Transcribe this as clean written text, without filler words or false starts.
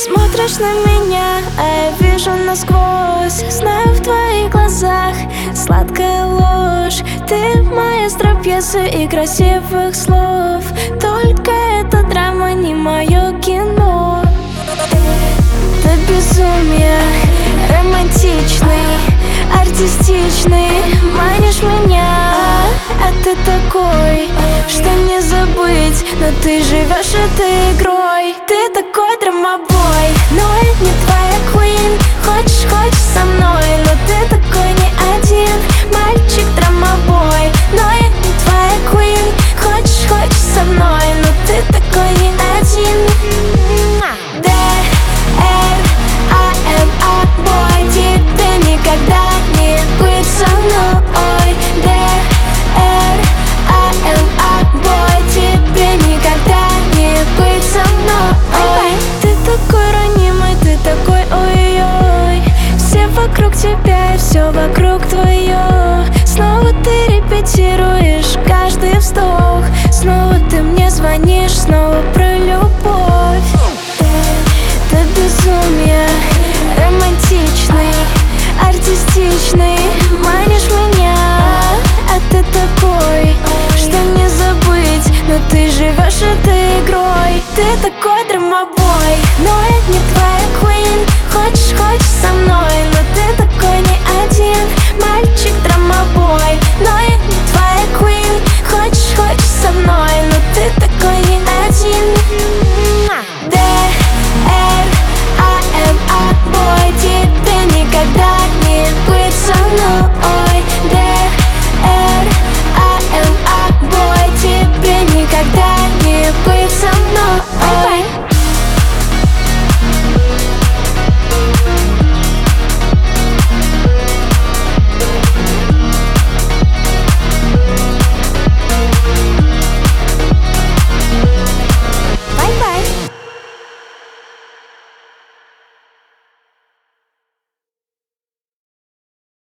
Смотришь на меня, а я вижу насквозь. Знаю в твоих глазах сладкая ложь. Ты маэстро пьесы и красивых слов. Только эта драма не мое кино. Ты безумие, романтичный, артистичный. Манишь меня, а ты такой, что не забыть. Но ты живешь этой игрой. Ты такой драмабой.